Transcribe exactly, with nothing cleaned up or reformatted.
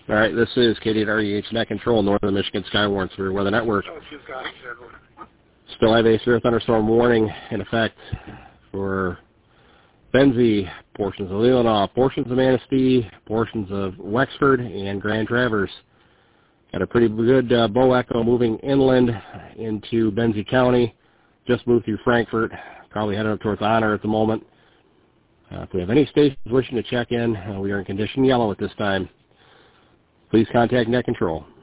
All right, this is K D at R E H Net Control, Northern Michigan Skywarn Severe Weather Network. Still have a severe thunderstorm warning in effect for Benzie, portions of Leelanau, portions of Manistee, portions of Wexford, and Grand Traverse. Got a pretty good uh, bow echo moving inland into Benzie County. Just moved through Frankfort, probably headed up towards Honor at the moment. Uh, if we have any stations wishing to check in, uh, we are in condition yellow at this time. Please contact Net Control.